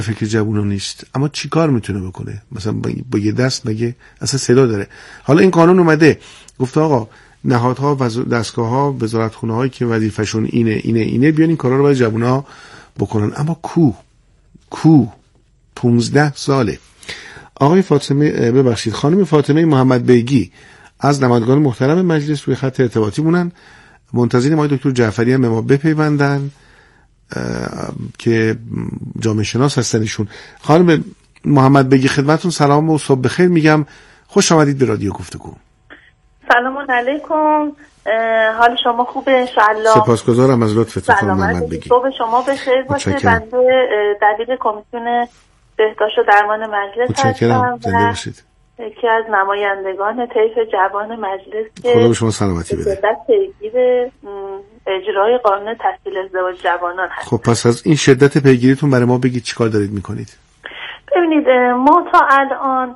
فکر جوونا نیست، اما چی کار میتونه بکنه؟ مثلا با یه دست مگه اصلا صدا داره؟ حالا این قانون اومده گفته آقا نهادها و دستگاه‌ها وزارتخونه هایی که وظیفه‌شون اینه بیان این کارا رو برای جوونا بکنن. اما کو 15 ساله. آقای فاطمه ببخشید خانم فاطمه محمد بیگی از نمایندگان محترم مجلس روی خط ارتباطی مونن، منتظریم آقای دکتر جعفری هم به ما بپیوندن که جامعه شناس هستن ایشون. خانم محمد بیگی خدمتتون سلام و صبح بخیر میگم، خوش آمدید به رادیو گفتگو. سلام علیکم، حال شما خوبه انشالله؟ سپاسگزارم از لطفتون خانم محمد بیگی. صبح شما بخیر باشه. بنده دبیر کمیسیون بهداشت و درمان مجلس هستم و یکی از نمایندگان طیف جوان مجلس که خدا به شما سلامتی بده. پیگیر اجرای قانون تسهیل ازدواج جوانان هست. خب پس از این شدت پیگیریتون برای ما بگید چیکار دارید میکنید؟ ببینید ما تا الان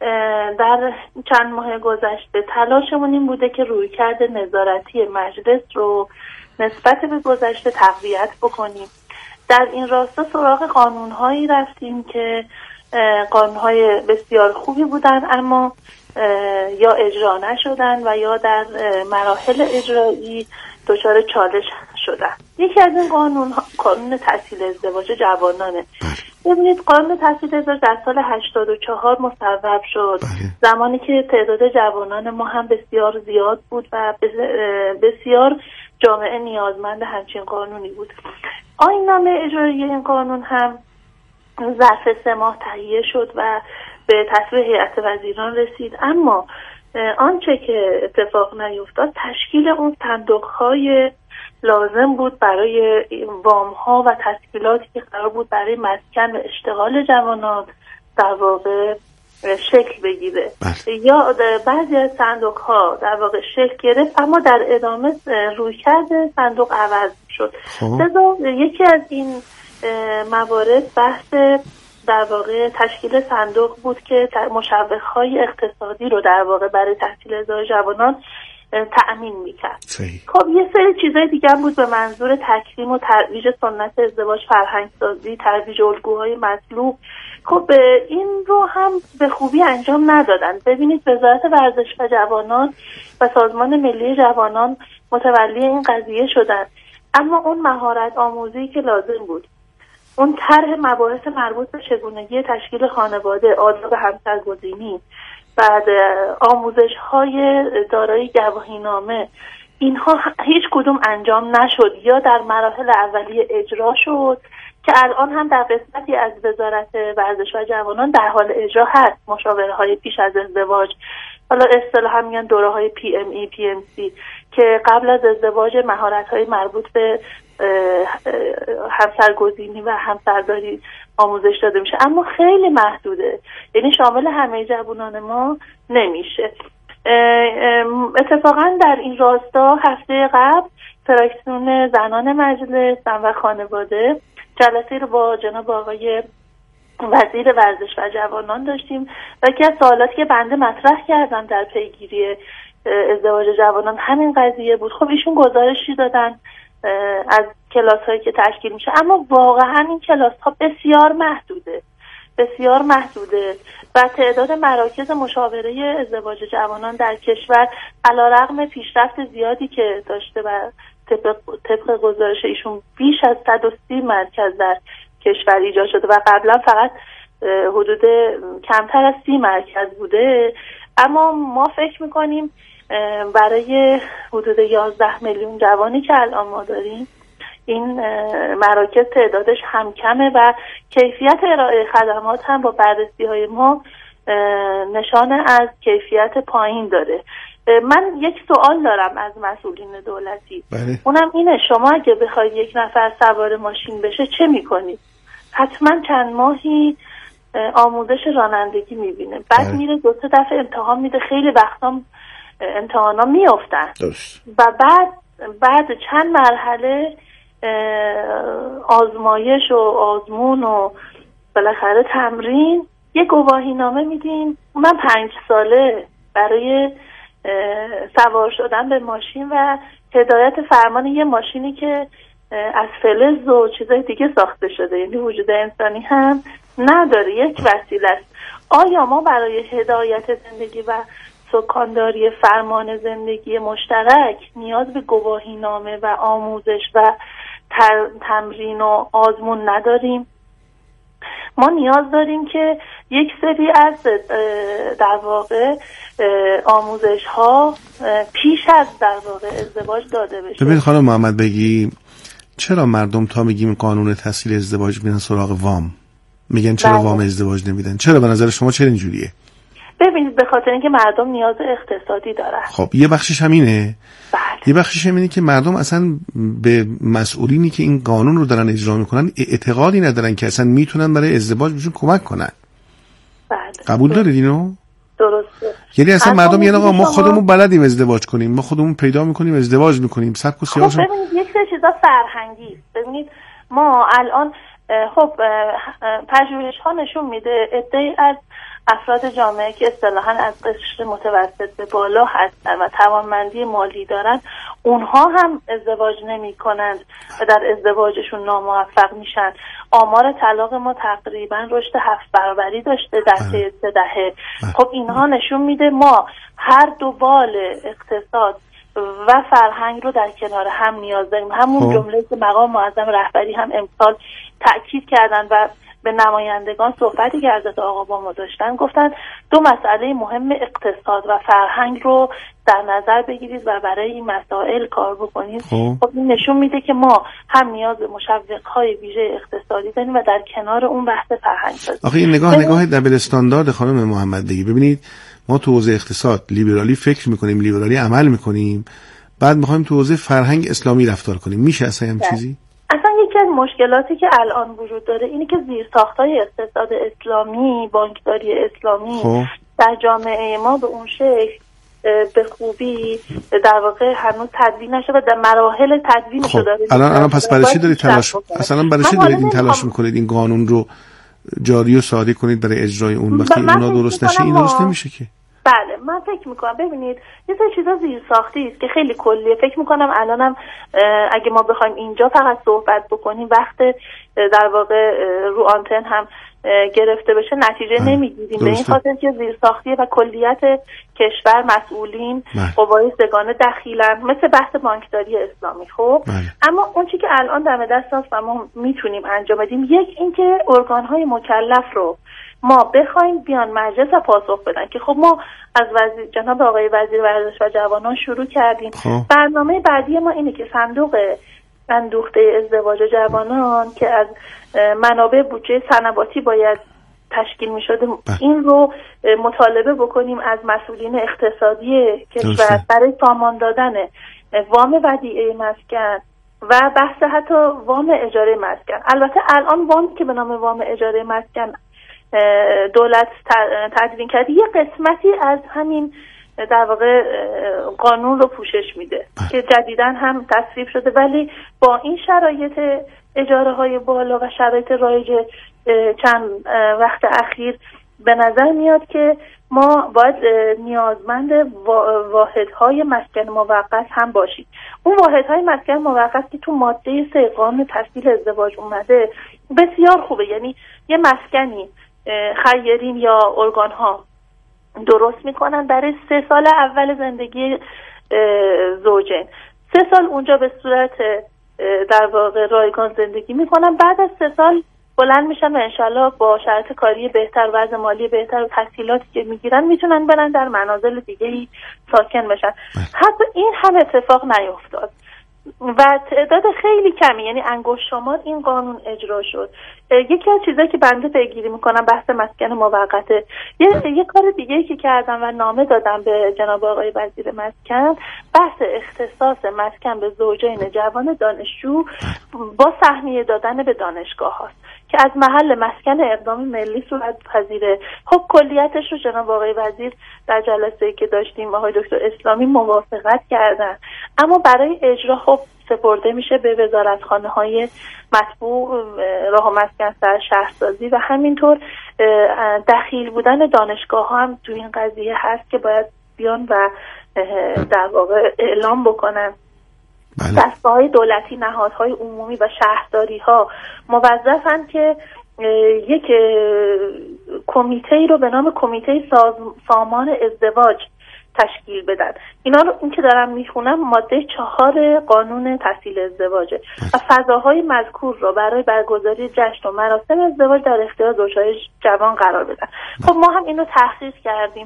در چند ماه گذشته تلاشمون این بوده که رویکرد نظارتی مجلس رو نسبت به گذشته تقویت بکنیم. در این راستا سراغ قانون‌هایی رفتیم که قانون‌های بسیار خوبی بودن اما یا اجرا نشدن و یا در مراحل اجرایی دچار چالش شدن. یکی از این قانون تسهیل ازدواج جوانانه. ببینید قانون تسهیل ازدواج در سال 84 مصوب شد. زمانی که تعداد جوانان ما هم بسیار زیاد بود و بسیار جامعه نیازمند همچین قانونی بود. آیین‌نامه اجرایی این قانون هم ظرف 3 ماه تهیه شد و به تصویب هیئت وزیران رسید، اما آنچه که اتفاق نیفتاد تشکیل اون صندوق‌های لازم بود برای وام‌ها و تشکیلاتی که قرار بود برای مسکن و اشتغال جوانان در واقع شکل بگیره. یا بعضی از صندوق‌ها در واقع شکل گرفت اما در ادامه رویکرد صندوق عوض شد. لذا یکی از این موارد بحث در واقع تشکیل صندوق بود که مشوق‌های اقتصادی رو در واقع برای تسهیل ازدواج جوانان تأمین میکرد. خب یه سری چیزای دیگه هم بود به منظور تکریم و ترویج سنت ازدواج، فرهنگ‌سازی، ترویج الگوهای مطلوب. خب این رو هم به خوبی انجام ندادن. ببینید وزارت ورزش و جوانان و سازمان ملی جوانان متولی این قضیه شدن، اما اون مهارت آموزی که لازم بود، اون طرح مباحث مربوط به چگونگی تشکیل خانواده، آداب همسرگزینی، بعد آموزش‌های دارای گواهینامه، اینها هیچ کدوم انجام نشد یا در مراحل اولیه اجرا شد که الان هم در قسمتی از وزارت ورزش و جوانان در حال اجرا هست. مشاوره‌های پیش از ازدواج، حالا اصطلاحاً میگن دوره‌های PME PMC که قبل از ازدواج مهارت‌های مربوط به همسرگزینی و همسرداری آموزش داده میشه، اما خیلی محدوده، یعنی شامل همه جوانان ما نمیشه. اتفاقا در این راستا هفته قبل فراکسیون زنان مجلس و خانواده جلسه رو با جناب آقای وزیر ورزش و جوانان داشتیم و یکی از سوالاتی که بنده مطرح کردم در پیگیری ازدواج جوانان همین قضیه بود. خب ایشون گزارشی دادن از کلاس هایی که تشکیل میشه، اما واقعا این کلاس ها بسیار محدوده و تعداد مراکز مشاوره ازدواج جوانان در کشور علیرغم پیشرفت زیادی که داشته و طبق گزارش ایشون بیش از 130 مرکز در کشور ایجاد شده و قبلا فقط حدود کمتر از 30 مرکز بوده، اما ما فکر میکنیم برای حدود 11 میلیون جوانی که الان ما داریم این مراکز تعدادش هم کمه و کیفیت ارائه خدمات هم با بررسی های ما نشان از کیفیت پایین داره. من یک سوال دارم از مسئولین دولتی. اونم اینه، شما اگه بخواید یک نفر سوار ماشین بشه چه میکنید؟ حتما چند ماهی آموزش رانندگی میبینه، بعد میره 2-3 دفعه امتحان میده، خیلی وقتا امتحانا میافتن و بعد چند مرحله آزمایش و آزمون و بالاخره تمرین، یه گواهی نامه میدین. من 5 ساله برای سوار شدن به ماشین و هدایت فرمان یه ماشینی که از فلز و چیزای دیگه ساخته شده، یعنی وجود انسانی هم نداره، یک وسیله است. آیا ما برای هدایت زندگی و سکانداری فرمان زندگی مشترک نیاز به گواهینامه و آموزش و تمرین و آزمون نداریم؟ ما نیاز داریم که یک سری از در واقع آموزش ها پیش از در واقع ازدواج داده بشه. ببین خانم محمد بگی چرا مردم تا میگیم قانون تسهیل ازدواج میرن سراغ وام؟ میگن چرا وام ازدواج نمیدن؟ چرا به نظر شما چرا اینجوریه؟ ببینید به خاطر اینکه مردم نیاز اقتصادی دارن. خب یه بخشش همینه. بله. یه بخشش همینه که مردم اصلا به مسئولینی که این قانون رو دارن اجرا میکنن اعتقادی ندارن که اصلا میتونن برای ازدواج بهشون کمک کنن. بله. قبول دارید اینو؟ درسته. یعنی اصلا مردم میگن آقا ما خودمون بلدیم ازدواج کنیم، ما خودمون پیدا میکنیم ازدواج میکنیم. سبک و سیاهش. خب ببینید یک سری چیزا فرهنگی است. ببینید ما الان خب پژوهش‌ها نشون میده عده‌ای از افراد جامعه که اصطلاحاً از قشر متوسط به بالا هستن و توانمندی مالی دارن، اونها هم ازدواج نمی‌کنند و در ازدواجشون ناموفق میشن. آمار طلاق ما تقریباً رشد 7 برابری داشته در طی 3 دهه. خب اینها نشون میده ما هر دو بال اقتصاد و فرهنگ رو در کنار هم نیاز داریم. همون جمله که مقام معظم رهبری هم امسال تأکید کردن و به نمایندگان صحبتی که حضرت آقا با ما داشتن، گفتن 2 مسئله مهم اقتصاد و فرهنگ رو در نظر بگیرید و برای این مسائل کار بکنید. خب این نشون میده که ما هم نیاز به مشوق‌های ویژه اقتصادی داریم و در کنار اون بحث فرهنگ داریم. آخه این نگاه دبل استاندارد خانم محمد بگی. ببینید ما تو حوزه اقتصاد لیبرالی فکر میکنیم، لیبرالی عمل میکنیم، بعد میخوایم تو حوزه فرهنگ اسلامی رفتار کنیم. میشه اصلا هم چیزی؟ اصلا یکی از مشکلاتی که الان وجود داره اینه که زیرساخت‌های اقتصاد اسلامی، بانکداری اسلامی در جامعه ما به اون شکل به خوبی در واقع هنوز تدوین نشده و در مراحل تدوینش داره. الان پس برای چی دارید تلاش اصلا برای چی دارید این تلاش میکنید این قانون رو جاری و ساری کنید برای اجرای اون؟ وقتی اونا درست نشه این درست نمیشه که. بله من فکر میکنم ببینید یه سری چیزا زیرساختی است که خیلی کلیه. فکر میکنم الانم اگه ما بخوایم اینجا فقط صحبت بکنیم وقت در واقع رو آنتن هم گرفته بشه نتیجه نمیگیریم، به این خاطر که زیرساختی و کلیت کشور، مسئولین، قوای سگانه دخیلن، مثل بحث بانکداری اسلامی. خب اما اون چیزی که الان دم دست است و ما میتونیم انجام بدیم، یک اینکه ارگان‌های مکلف رو ما بخوایم بیان مجلس و پاسخ بدن که خب ما از جناب آقای وزیر ورزش و جوانان شروع کردیم. برنامه بعدی ما اینه که صندوق اندوخته ازدواج جوانان که از منابع بودجه صنواتی باید تشکیل می شده این رو مطالبه بکنیم از مسئولین اقتصادی کشور برای سامان دادن وام ودیعه مسکن و بحث حتی وام اجاره مسکن. البته الان وامی که به نام وام اجاره مسکن دولت تدوین کرده یه قسمتی از همین در واقع قانون رو پوشش میده که جدیداً هم تصویب شده، ولی با این شرایط اجاره های بالا و شرایط رایج چند وقت اخیر به نظر میاد که ما باید نیازمند واحدهای مسکن موقت هم باشیم. اون واحدهای مسکن موقت که تو ماده 3 قانون تسهیل ازدواج اومده بسیار خوبه، یعنی یه مسکنی خیرین یا ارگان ها درست میکنن برای 3 سال اول زندگی زوجین. 3 سال اونجا به صورت در واقع رایگان زندگی میکنن، بعد از 3 سال بلند میشن و انشالله با شرایط کاری بهتر، وضع مالی بهتر و تسهیلاتی که میگیرن میتونن برن در منازل دیگه‌ای ساکن بشن. حتی این هم اتفاق نیفتاد و تعداد خیلی کمی، یعنی انگشت شمار این قانون اجرا شد. یکی از چیزایی که بنده پیگیری میکنم بحث مسکن موقته. یه کار دیگه‌ای که کردم و نامه دادم به جناب آقای وزیر مسکن، بحث اختصاص مسکن به زوجین جوان دانشجو با سهمیه دادن به دانشگاه هاست که از محل مسکن اقدام ملی صورت پذیره. خب کلیتش رو جناب آقای وزیر در جلسه‌ای که داشتیم آقای دکتر اسلامی موافقت کردن، اما برای اجرا خب سپرده میشه به وزارتخانه‌های مطبوع، راه و مسکن، شهرسازی و همینطور دخیل بودن دانشگاه ها هم تو این قضیه هست که باید بیان و در واقع اعلام بکنن دستگاه‌های دولتی، نهادهای عمومی و شهرداری‌ها موظفن که یک کمیته رو به نام کمیته سامان ازدواج تشکیل بدن. اینا رو این که دارم میخونم ماده 4 قانون تسهیل ازدواجه و فضاهای مذکور رو برای برگزاری جشن و مراسم ازدواج در اختیار زوجهای جوان قرار بدن. خب ما هم اینو تحقیق کردیم،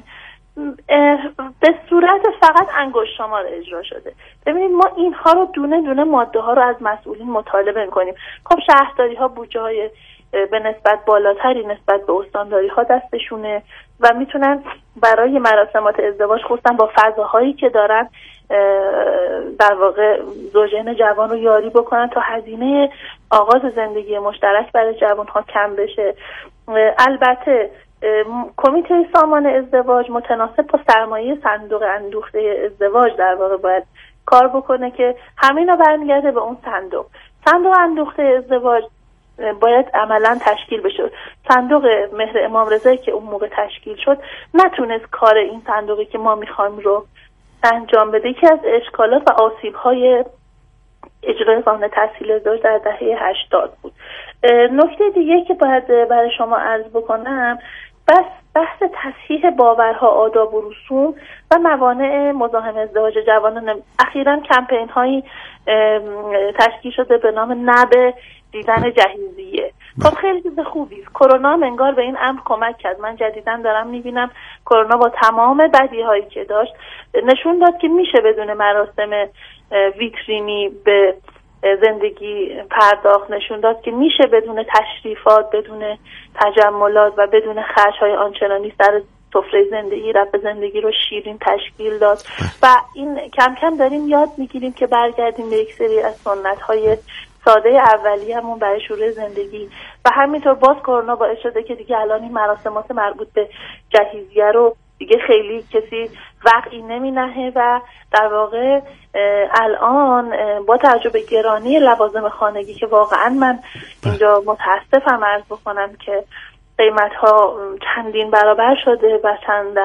به صورت فقط انگشت شمار اجرا شده. ببینید ما اینها رو دونه دونه ماده ها رو از مسئولین مطالبه میکنیم. خب شهرداری ها بودجه های به نسبت بالاتری نسبت به استانداری ها دستشونه و میتونن برای مراسمات ازدواج خصوصا با فضاهایی که دارن در واقع زوجین جوان رو یاری بکنن تا هزینه آغاز زندگی مشترک برای جوان ها کم بشه. البته کمیته سامان ازدواج متناسب با سرمایه صندوق اندوخته ازدواج در واقع باید کار بکنه که همینا برمیگرده به اون صندوق اندوخته ازدواج باید عملا تشکیل بشه. صندوق مهر امام رضایی که اون موقع تشکیل شد نتونست کار این صندوقی که ما میخوایم رو انجام بده. یکی از اشکالات و آسیب‌های اجرای قانون تسهیل ازدواج در دهه 80 بود. نکته دیگه که باید برای شما عرض بکنم بحث تصحیح باورها، آداب و رسوم و موانع مزاحم ازدواج جوانان. اخیراً کمپین هایی تشکیل شده به نام نب دیدن جهیزیه. خب خیلی چیز خوبی است. کرونا انگار به این امر کمک کرد. من جدیداً دارم میبینم کرونا با تمام بدی هایی که داشت نشون داد که میشه بدون مراسم ویترینی به زندگی پرداخت، نشون داد که میشه بدون تشریفات، بدون تجملات و بدون خرج‌های آنچنانی سر سفره زندگی رفت زندگی رو شیرین تشکیل داد و این کم کم داریم یاد میگیریم که برگردیم به یک سری از سنت‌های ساده اولیه‌مون برای شروع زندگی و همینطور باز کرونا باعث شده که دیگه الان این مراسمات مربوط به جهیزیه رو دیگه خیلی کسی وقعی نمی نهه و در واقع الان با توجه به گرانی لوازم خانگی که واقعا من اینجا متاسفم عرض بکنم که قیمت ها چندین برابر شده و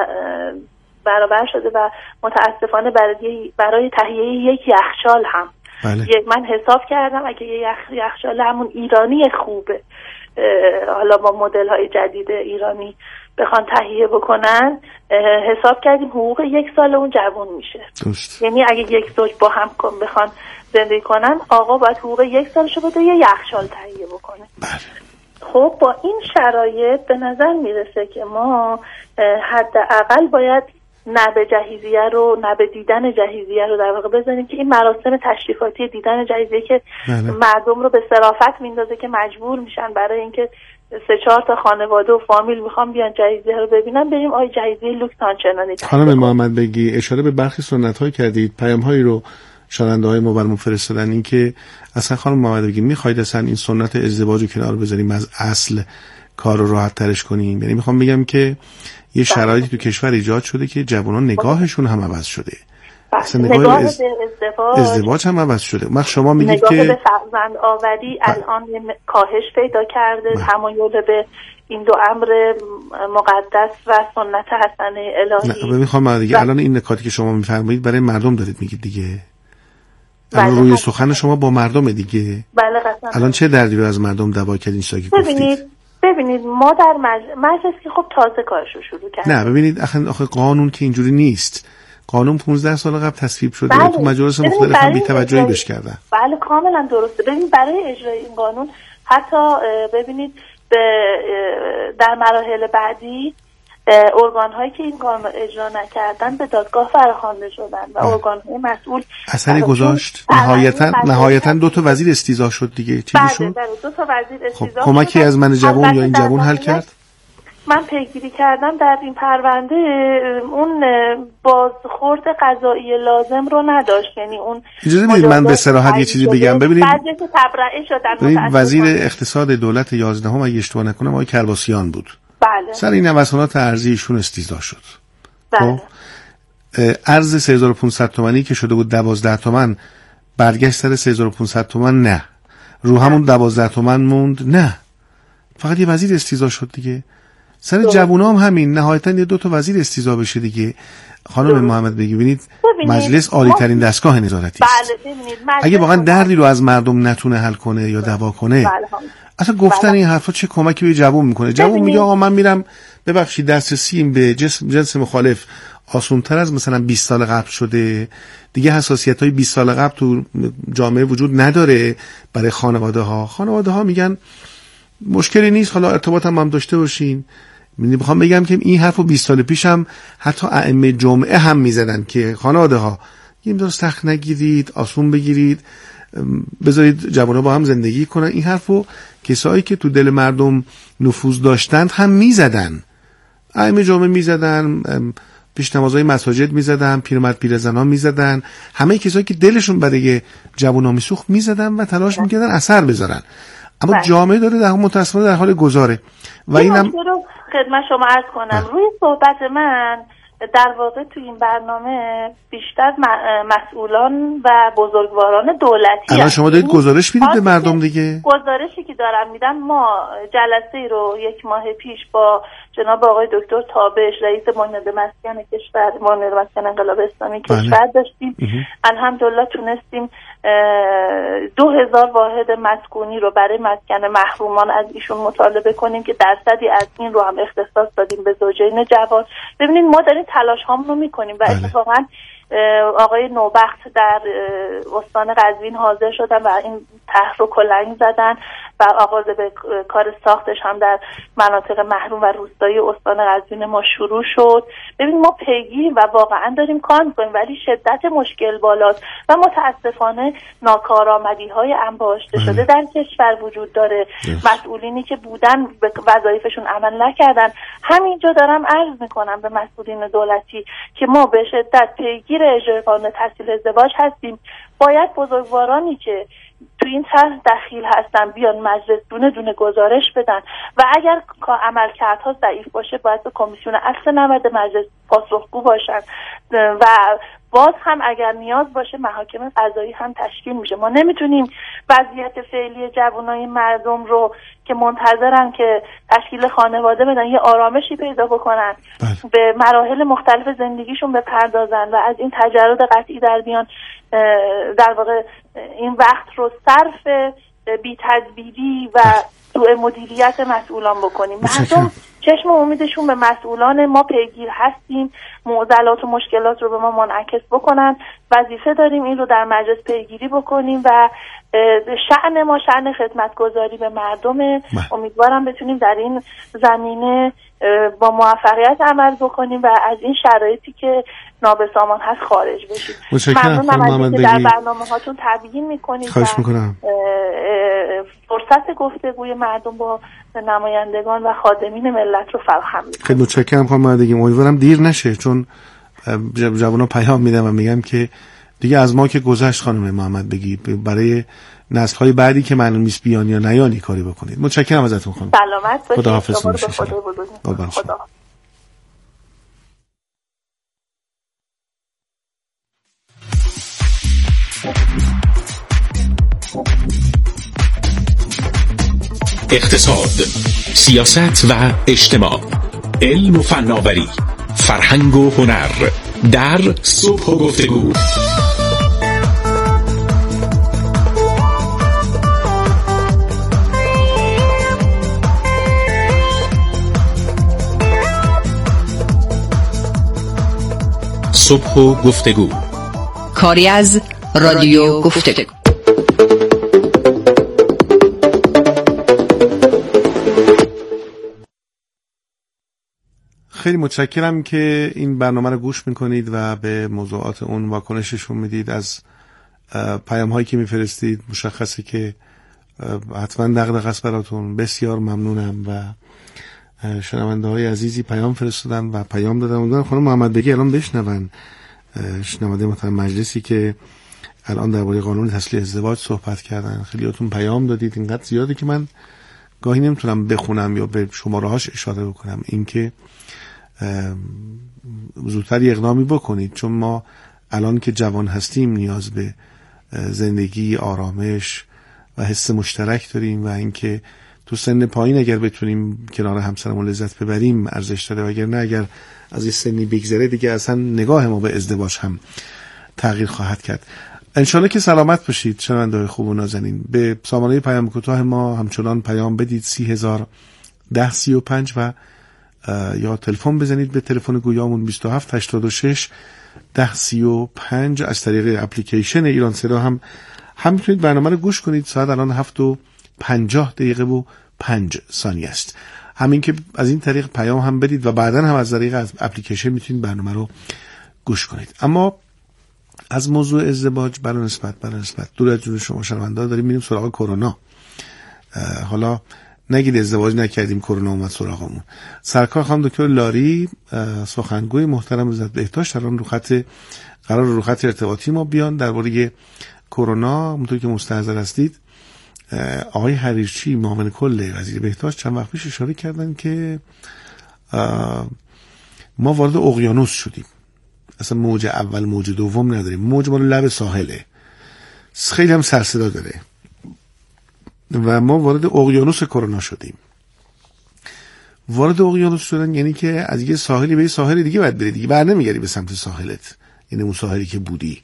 برابر شده و متاسفانه برای تهیه یک یخچال هم من حساب کردم اگه یک یخچال همون ایرانی خوبه حالا با مدل های جدید ایرانی بخوان تهیه بکنن حساب کردیم حقوق یک سال اون جوان میشه. یعنی اگه یک زوج با هم بخوان زندگی کنن آقا باید حقوق یک سالشو بده یه یخچال تهیه بکنه. خب با این شرایط به نظر میرسه که ما حداقل باید نب جهیزیه رو نب دیدن جهیزیه رو در واقع بزنیم که این مراسم تشریفاتی دیدن جهیزیه که مردم رو به صرافت میندازه که مجبور میشن برای اینکه 3-4 تا خانواده و فامیل میخوام بیان جهیزیه رو ببینن بریم آی جهیزیه لوکس آنچنانی. خانم محمد بگی اشاره به برخی سنت‌های کردید، پیام‌هایی رو شنونده‌های ما برامون فرستادن این که اصلا خانم محمد بگی می‌خواید اصلا این سنت ازدواج رو کنار بذاریم از اصل کار رو راحت ترش کنیم؟ یعنی میخوام بگم که یه شرایطی تو کشور ایجاد شده که جوانان نگاهشون هم عوض شده، اصلا نگاه ازدواج هم عوض شده. ما شما میگید که نگاه به فرزند آوری الان کاهش پیدا کرده، تمایل به این دو امر مقدس و سنت حسنه الهی. نه میخوام دیگه الان این نکاتی که شما میفرمایید برای مردم دارید میگید دیگه. الان روی سخن شما با مردم دیگه. بله قطعا. الان چه دردی رو از مردم دوا کردین چیزی که گفتید؟ ببینید ما در مجلس که خب تازه کارشو شروع کردیم. نه ببینید آخه قانون که اینجوری نیست. قانون 15 سال قبل تصویب شده. تو مجالس مختلف هم بی‌توجهی بهش کردن. بله کاملا درسته. ببینید برای اجرای این قانون حتی ببینید در مراحل بعدی ارگان هایی که این قانون اجرا نکردن به دادگاه فرخوانده شدن و ارگان های مسئول اثری گذاشت. نهایتا 2 تا وزیر استیضاح شد دیگه. چی شد؟ بله 2 تا وزیر استیضاح. کمکی از من جوان یا این جوان حل کرد؟ من پیگیری کردم در این پرونده اون بازخورد قضایی لازم رو نداشت. یعنی اون اجازه بدید من به صراحت یه چیزی بگم. ببینید وزیر اقتصاد دولت 11 اگه اشتباه نکنم آقای کرباسیان بود. بله. سر این نوسانات ارزی ایشون استیضاح شد. بله. ارز 3500 تومانی که شده بود 12 تومن برگشت سر 3500 تومن نه. رو همون 12 تومن موند نه. فقط یه وزیر استیضاح شد دیگه. سر جوونا هم همین، نهایتا یه 2 تا وزیر استیضاح بشه دیگه. خانم محمد ببینید مجلس عالی ترین دستگاه نظارتی است. اگه واقعا دردی رو از مردم نتونه حل کنه یا دوا کنه، اصلا گفتن این حرفا چه کمکی به جوون میکنه؟ جوون میگه آقا من میرم، ببخشید دسترسیم به جنس مخالف آسان‌تر از مثلا 20 سال قبل شده دیگه، حساسیت‌های 20 سال قبل تو جامعه وجود نداره برای خانواده‌ها میگن مشکلی نیست، حالا ارتباط هم داشته باشین. میخوام بگم که این حرفو 20 سال پیش هم حتی ائمه جمعه هم میزدن که خانواده‌ها این دور سخت نگیرید، آسون بگیرید، بذارید جوان‌ها با هم زندگی کنن. این حرفو کسایی که تو دل مردم نفوذ داشتند هم میزدن، ائمه جمعه میزدن، پیشنمازهای مساجد میزدن، پیرمرد پیرزنان میزدن، همه کسایی که دلشون برای جوونا میسوخت میزدن و تلاش میکردن اثر بذارن. اما جامعه داره در متأسفانه در حال گذاره و اینم خدمت شما عرض کنم. روی صحبت من در واقع تو این برنامه بیشتر مسئولان و بزرگواران دولتی الان شما دارید گزارش میدید به مردم دیگه. گزارشی که دارم میدم، ما جلسه رو 1 ماه پیش با جناب آقای دکتر تابش رئیس معاونت مسکن کشور، معاونت مسکن انقلاب اسلامی کشور داشتیم. الحمدلله تونستیم 2000 واحد مسکونی رو برای مسکن محرومان از ایشون مطالبه کنیم که درصدی از این رو هم اختصاص دادیم به زوجین جوان. ببینید ما داریم تلاش هامون رو میکنیم و اتفاقا آقای نوبخت در استان قزوین حاضر شدن و این طرح رو کلنگ زدن و آغاز به کار ساختش هم در مناطق محروم و روستایی استان قزوین ما شروع شد. ببین ما پیگیریم و واقعا داریم کار میکنیم، ولی شدت مشکل بالاست و متاسفانه ناکارآمدی‌های انباشته شده در کشور وجود داره. مسئولینی که بودن به وظایفشون عمل نکردن. همینجا دارم عرض میکنم به مسئولین دولتی که ما به شدت پیگیر اجرای قانون تسهیل ازدواج هستیم. باید بزرگوارانی که تو این طرح دخیل هستن بیان مجلس دونه دونه گزارش بدن و اگر عملکردها ضعیف باشه باید به کمیسیون اصل 90 مجلس پاسخگو باشن و باز هم اگر نیاز باشه محاکم قضایی هم تشکیل میشه. ما نمیتونیم وضعیت فعلی جوانای مردم رو که منتظرن که تشکیل خانواده بدن یه آرامشی پیدا بکنن، به مراحل مختلف زندگیشون بپردازن و از این تجرد قطعی در بیان، در واقع این وقت رو صرف بی تدبیری و سوء مدیریت مسئولان بکنیم. مردم چشم امیدشون به مسئولان ما پیگیر هستیم، معضلات و مشکلات رو به ما منعکس بکنن. وظیفه داریم این رو در مجلس پیگیری بکنیم و شأن ما شأن خدمتگزاری به مردمه. امیدوارم بتونیم در این زمینه با موفقیت عمل بکنیم و از این شرایطی که نابسامان هست خارج بشیم. ممنونم که در برنامه هاتون تبیین میکنید. خواهش میکنم. فرصت گفتگوی مردم با نمایندگان و خادمین ملت رو فراهم میکنید. خیلی متشکرم خانم محمدی. امیدوارم دیر نشه، چون جوونا پیام میدم و میگم که دیگه از ما که گذشت خانم محمد بگی، برای نسل‌های بعدی که معلوم نیست بیان یا نیانی کاری بکنید. متشکرم ازتون خانم. سلامت باشید. خداحافظ. خدا. اقتصاد، سیاست و اجتماع، علم و فناوری، فرهنگ و هنر در صبح و گفتگو. صبح و گفتگو، کاری از رادیو گفتگو. خیلی متشکرم که این برنامه رو گوش میکنید و به موضوعات اون واکنششون میدید. از پیام هایی که میفرستید مشخصه که حتما دغدغه است براتون. بسیار ممنونم و شنونده های عزیزی پیام فرستادن و پیام دادن. امیدوارم خانم محمد بگی الان بشنون، شنونده محترم مجلسی که الان درباره قانون تسهیل ازدواج صحبت کردن. خیلیاتون پیام دادید، اینقدر زیاده که من گاهی نمیتونم بخونم یا به شماره هاش اشاره بکنم. اینکه زودتر اقدامی بکنید، چون ما الان که جوان هستیم نیاز به زندگی، آرامش و حس مشترک داریم و اینکه تو سن پایین اگر بتونیم کنار همسرمون لذت ببریم ارزش داره، و اگر نه، اگر از این سنی بگذره دیگه اصلا نگاه ما به ازدواج هم تغییر خواهد کرد. انشالله که سلامت باشید شنونده‌های خوب و نازنین. به سامانه پیام کوتاه ما همچنان پیام بدید 30,1035 و یا تلفن بزنید به تلفن گویامون 2786 1035. از طریق اپلیکیشن ایران صدا هم میتونید برنامه رو گوش کنید. ساعت الان 7:50 و 5 ثانیه است. همین که از این طریق پیام هم بدید و بعداً هم از طریق اپلیکیشن میتونید برنامه رو گوش کنید. اما از موضوع ازدواج بلا نسبت دور از جون شما شنونده‌ها داریم میریم سراغ کرونا. حالا نگید ازدواج نکردیم کرونا اومد سراغمون. سرکار خانم دکتر لاری سخنگوی محترم وزارت بهداشت الان قرار رو خط ارتباطی ما بیان درباره کرونا. همونطور که مستحضر هستید آقای حریرچی معاون کل وزیر بهداشت چند وقت پیش اشاره کردن که ما وارد اقیانوس شدیم. اصلا موج اول موج دوم نداریم، موج مال لب ساحله، خیلی هم سر صدا داره و ما وارد اقیانوس کرونا شدیم. وارد اقیانوس شدن یعنی که از یه ساحلی به یه ساحل دیگه باید بری، دیگه بر نمیگردی به سمت ساحلت، یعنی اون ساحلی که بودی.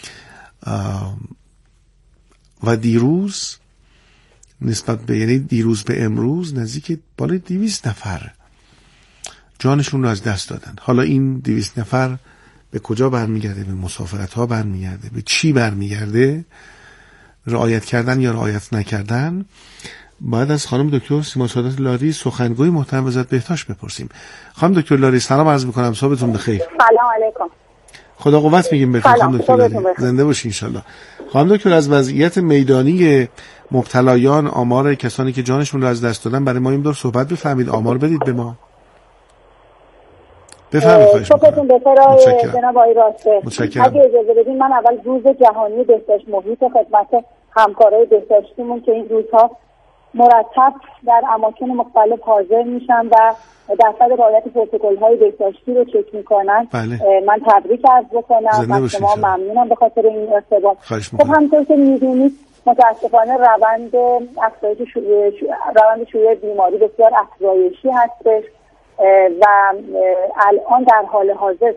و دیروز نسبت به یعنی دیروز به امروز نزدیک بالای 200 نفر جانشون رو از دست دادن. حالا این 200 نفر به کجا برمیگرده؟ به مسافرت ها برمیگرده؟ به چی برمیگرده؟ رعایت کردن یا رعایت نکردن؟ باید از خانم دکتر سیما سعادت لاری سخنگوی محترم وزارت بهداشت بپرسیم. خانم دکتر لاری سلام عرض میکنم، صبحتون بخیر. سلام علیکم. خدا قوت میگیم بهتون خانم دکتر لاری، زنده باشین ان شاءالله. خانم دکتر از وضعیت میدانی مبتلایان، آمار کسانی که جانشون رو از دست دادن برای ما این دور صحبت بفرمایید، آمار بدید به ما. بفرمایید. خواهش می‌کنم. بسیار جناب آقای راسته. متشکرم. اگه اجازه بدین من اول روز جهانی بهداشت محیط خدمت همکارای بهداشتیمون که این روزها مرتب در اماکن مختلف حاضر میشن و درصد رعایت پروتکل‌های بهداشتی رو چک میکنن. من تبریک عرض بکنم. من شما ممنونم به خاطر این ارتباط. خب همونطور که میدونید متاسفانه روند شیوع بیماری بسیار افزایشی هستش و الان در حال حاضر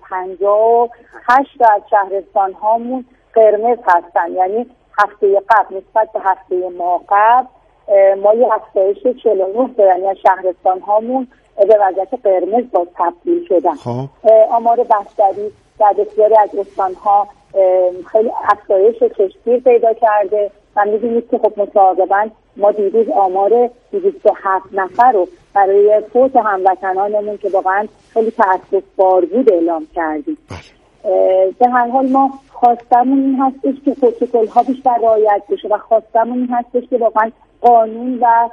158 از شهرستان هامون قرمز هستن. یعنی هفته قبل نسبت به هفته ما قبل ما یه افزایش 49 از شهرستان هامون به وضعیت قرمز باز تبدیل شدن. آمار بستری در بسیاری از استان ها خیلی افزایش چشمگیر پیدا کرده و می‌بینید که خب متعاقباً ما دیروز آمار 207 نفر رو برای فوت هموطنانمون که واقعا خیلی تأسف‌بار بود اعلام کردیم. به هر حال ما خواستمون این هستش که پروتکل‌ها بیشتر رعایت بشه و خواستمون این هستش که واقعا قانون و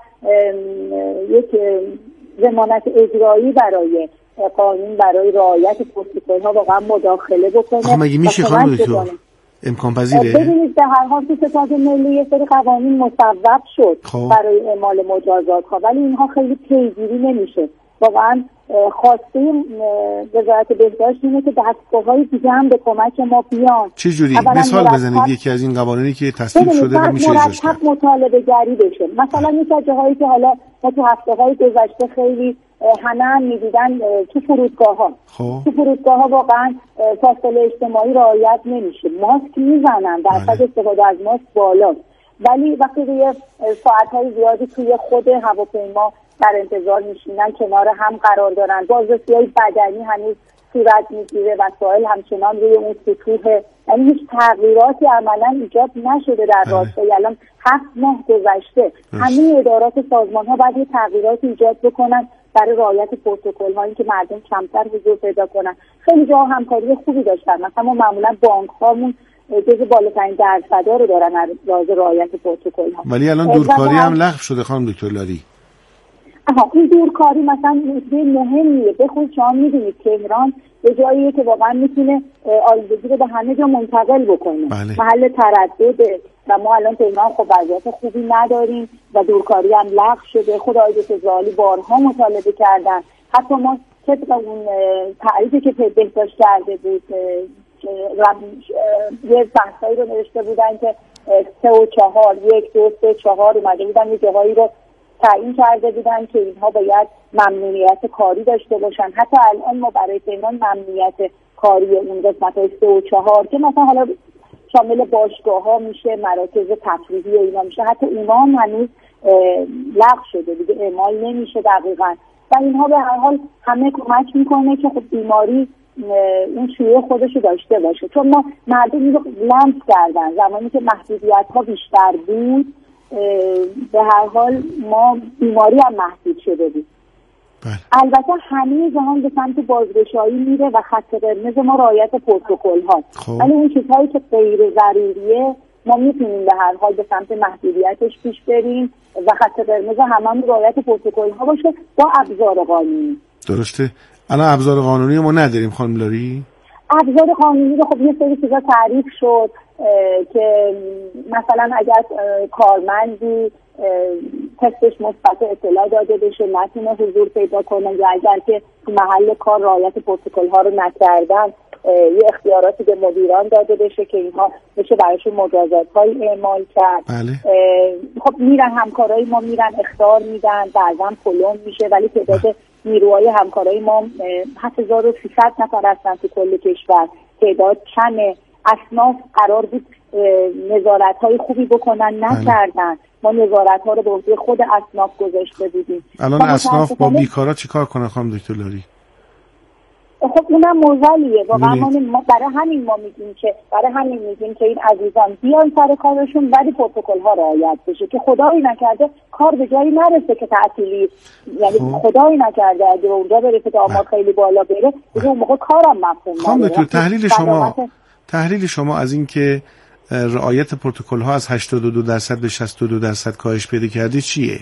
یک ضمانت اجرایی برای قانون برای رعایت پروتکل‌ها واقعا مداخله بکنه. مگه میشه خانم دکتر؟ امکان پذیره؟ ببینید به هر حال که ستاد ملی یه سری قوانین مصوب شد برای اعمال مجازات ها، ولی اینها خیلی پیگیری نمیشه. واقعا خواسته وزارت بهداشت اینه که دستگاه‌های دیگه هم به کمک ما بیان. چه جوری؟ مثال بزنید یکی از این قوانینی که تصویب شده و میشه اجراش کرد. مطالبه گری بشه. مثلا یکی از جاهایی که حالا ما تو هفته‌های گذشته خیلی همه هم می‌دیدن تو فرودگاه‌ها. تو فرودگاه‌ها واقعا فاصله اجتماعی رعایت نمیشه. ماسک میزنن، درصد استفاده از ماسک بالاست. ولی وقتی روی ساعت‌های زیادی توی خود هواپیما در انتظار میشینن، کنار هم قرار دارن، بازرسی‌های بدنی هنوز صورت میگیره، وسایل همچنان روی اون سطوحه، یعنی هیچ تغییراتی عملا ایجاد نشده در راستای الان 7 ماه گذشته. همه ادارات سازمان ها باید یه تغییرات ایجاد بکنن برای رعایت پروتکل هایی که مردم کمتر حضور پیدا کنن. خیلی جا همکاری خوبی داشتن، مثلا ما معمولا بانک هامون جزو بالاترین درصدا رو دارن از لحاظ رعایت پروتکل ها. ولی الان دورکاری هم لغو شده خانم دکتر لاری. این دورکاری مثلا نکته مهمیه. به خود شما میدونید تهران به جاییه که واقعا میتونه آلودگی رو به همه جا منتقل بکنه. محل تردده و ما الان تهران خب وضعیت خوبی نداریم و دورکاری هم لغو شده. خود آقای دکتر زالی بارها مطالبه کردن. حتی ما طبق اون تعریفی که بهداشت کرده بود یه بحثایی رو نوشته بودن که 3 و 4 1 2 3 4 اومده بودن یه جاهایی رو تعیین کرده بودن که اینها باید ممنوعیت کاری داشته باشن. حتی الان ما برای تهران ممنوعیت کاری اون قسمت‌های 3 و 4 که مثلا حالا شامل باشگاه‌ها میشه، مراکز تفریحی و اینا میشه، حتی اینا هم هنوز لغو شده دیگه، اعمال نمیشه دقیقاً. و اینها به هر حال همه کمک میکنه که خب بیماری اون شیوع خودشو داشته باشه، چون ما مردم رو لمس کردن زمانی که محدودیت‌ها بیشتر بود. به هر حال ما بیماری هم محدود شده بود. البته همه جهان به سمت بازگشایی میره و خط قرمز ما رعایت پروتکل هاست، ولی اون چیزهایی که غیر ضروریه ما میتونیم به هر حال به سمت محدودیتش پیش بریم و خط قرمز هممون رعایت پروتکل ها باشه با ابزار قانونی. درسته. الان ابزار قانونی ما نداریم خانم لاری؟ ابزار قانونی رو خب یه سری چیزا تعریف شد که مثلا اگر کارمندی تستش مثبت اطلاع داده بشه نتونه حضور پیدا کنه، یا اگر که تو محل کار رعایت پروتکل ها رو نکردن یه اختیاراتی به مدیران داده بشه که اینها بشه براشون مجازات های اعمال کرد. بله. خب میرن همکارای ما میرن اخطار میدن، بعضا پلم میشه، ولی تعداد نیروهای همکارای ما 7300 نفر هستن تو کل کشور، تعداد کمه. اصناف قرار بود نظارت های خوبی بکنن نکردن. ما نظارت ها رو به عهده خود اصناف گذاشته بودیم. الان اصناف با بیکارا چیکار کنن خانم دکتر لاری؟ خب اونم موزلیه واقعا. ما برای همین میگیم که این عزیزان بیان سر کارشون، ولی پروتکل ها رعایت بشه که خدایی نکرده کار به جایی نرسه که تعطیلی، یعنی خدایی نکرده اگه اونجا برسه که آمار خیلی بالا بره دیگه اون موقع کارم مفهوم نداره. تحلیل شما از این که رعایت پروتکل ها از 82% به 62% کاهش پیدا کرده چیه؟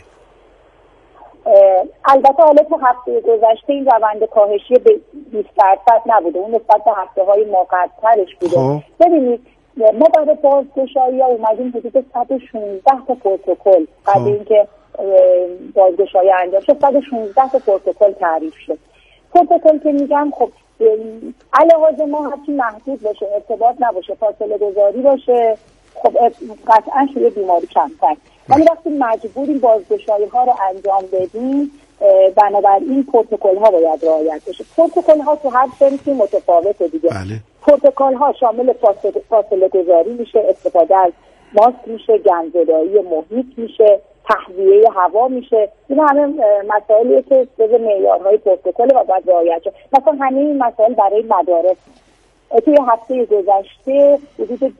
البته حالا تو هفته گذشته این روند کاهشی به 20% نبوده، اون نسبت به هفته های ماقعدترش بوده. ببینید ما برای بازگشایی ها اومدیم حدود 116 تا پروتکل قبل اینکه بازگشایی انجام شد 116 تا پروتکل تعریف شد. پروتکل که میگم خب علاوه ما هرچی محدود باشه، ارتباط نباشه، فاصله گذاری باشه، خب قطعا شوی بیماری کمتر. ولی وقتی مجبوریم بازگشایی ها رو انجام بدیم بنابراین پروتکل ها باید رعایت بشه. پروتکل ها تو هر سنفی متفاوته دیگه. بله. پروتکل ها شامل فاصله گذاری میشه، استفاده از ماسک میشه، گندزدایی محیط میشه، تهویه هوا میشه. این همه مسائلیه که جزو معیارهای پروتکل و باید رعایت شه. مثلا همه این مسائل برای مدارس توی هفته گذشته حدود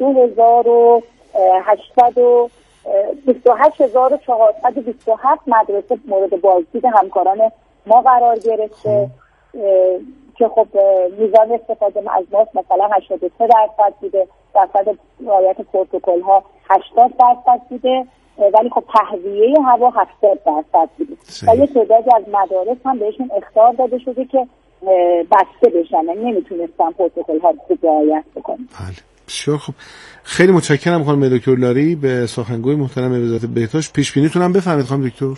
2,827 مدرسه مورد بازدید همکاران ما قرار گرفته که خب میزان استفاده از ماسک مثلا 83% بوده، درصد رعایت پروتکل ها 80% بوده، ولی خب تهویه هوا 70% بوده. و یه تعدادی از مدارس هم بهشون اخطار داده شده که بسته بشن، نمیتونستن پروتکل ها خوب رعایت بکنن. بله بسیار خوب. خیلی متشکرم خانم دکتر لاری. به سخنگوی محترم وزارت بهداشت پیش بینیتون هم بفرمایید خانم دکتر.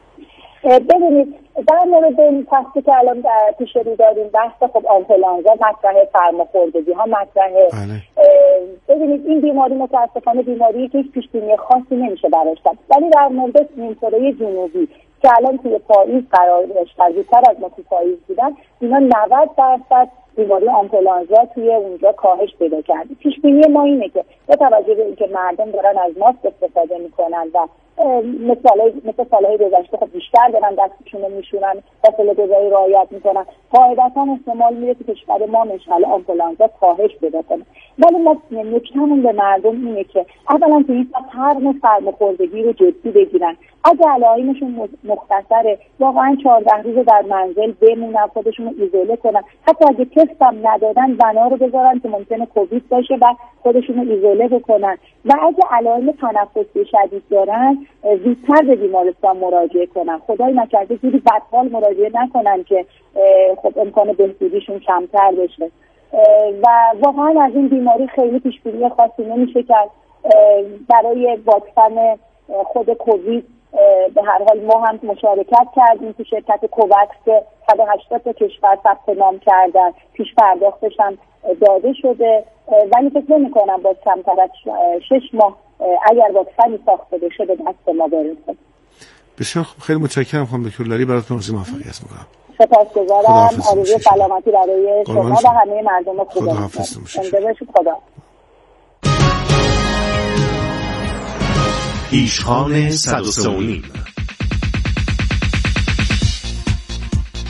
ببینید در مورد این فصلی که الان پیش رو داریم بحث خب آنفولانزا مطرحه، سرماخوردگی ها مطرحه. ببینید این بیماری متاسفانه بیماریه که هیچ پیش بینی خاصی نمیشه براش کرد، ولی در مورد نیمکره جنوبی که الان توی پاییز قرار داشت، زودتر از ما توی پاییز بودن، اینا 90% بیماری آنفولانزا توی اونجا کاهش پیدا کرده. پیش بینی ما اینه که با توجه به اینکه مردم دارن از ماسک استفاده میکنن و مثل سالهای گذشته خب بیشتر دارن دستشون رو میشونن، فاصله گذاری رعایت میکنن، قاعدتا احتمال میره که کشور ما مشکل آنفولانزا کاهش پیدا کنه. ولی ما نکتهمون به مردم اینه که اولا تو این ترم سرماخوردگی رو جدی بگیرن. اگه علائمشون مختصره واقعا 14 روز در منزل بمونن، خودشون رو ایزوله کنن. حتی اگه تست هم ندادن بنا رو بذارن که ممکنه کووید باشه و خودشون رو ایزوله بکنن. و اگه علائم تنفسی شدید دارن زودتر به بیمارستان مراجعه کنن. خدای نکرده زودی بدحال مراجعه نکنن که خب امکان بهبودیشون کمتر بشه. و واقعا از این بیماری خیلی پیش بینی خاصی نمیشه کرد. برای واکسن خود کووید به هر حال ما هم مشارکت کردیم تو شرکت کووکس که 180 تا کشور ثبت نام کردن، پیش پرداختش هم داده شده، ولی فکر نمی‌کنم باز کمتر از 6 ماه اگر واکسنی ساخته بشه به دست ما برسه. بسیار خیلی متشکرم خانم دکتر لری، براتون آرزوی موفقیت میکنم. سپاسگزارم. آرزوی سلامتی برای شما و همه مردم خوب. خداحافظ. خدا. پیشخوان 103.5